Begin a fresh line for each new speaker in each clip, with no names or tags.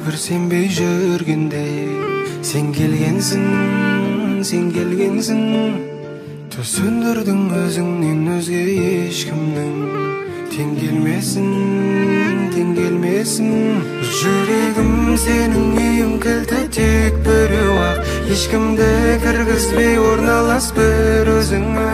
bir senbey жүргенде sen kelgensin төз сөндірдің өзіңнен өзге ешкімнің тең келмесін жүрегім сенің үйің кілті тек біреу ақ ешкімді кіргізбей орналас бір өзіңе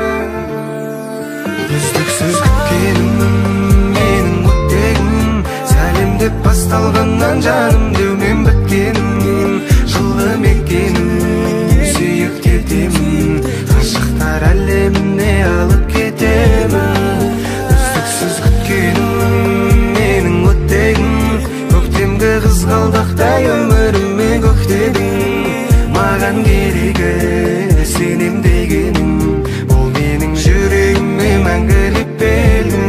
үздіксіз күткенім менің өттегім сәлем деп басталғаннан жаным деумен біткенім жылы мекенім сүйіп кетемін ғашықтар әлеміне алып кетемін үздіксіз күткенім менің өттегім көктемгі қызғалдақтай өміріме көктедің маған керегі сенем дегенім ол менің жүрегіме мәңгілік белгім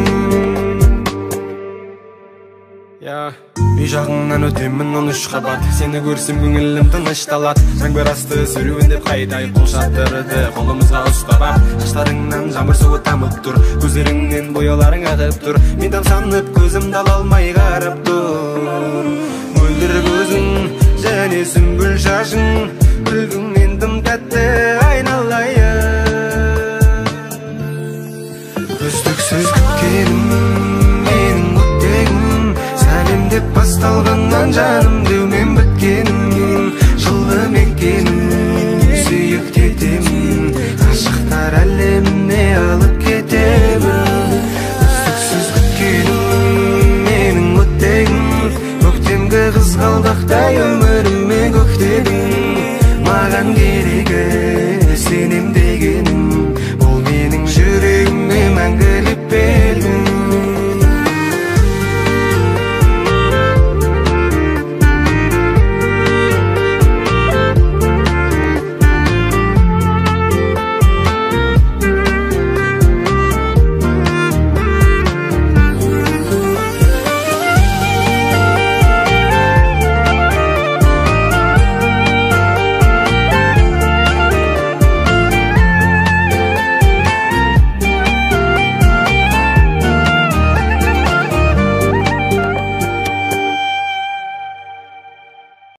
үй жағыңнан өтемін 13 қабат сені көрсем көңілім тынышталады жаңбыр асты сүруін деп қайдай қол шаттырды қолымызға ұстап ап шаштарыңнан жаңбыр суы тамып тұр көздеріңнен бояуларың ағып тұр мен тамсанып көзімді ала алмай қарап тұр мөлдір көзің және сүмбіл шашың күлкіңнен тым тәтті айналайын үздіксіз күткенім менің өттегім сәлем деп басталғаннан жаным деумен біткен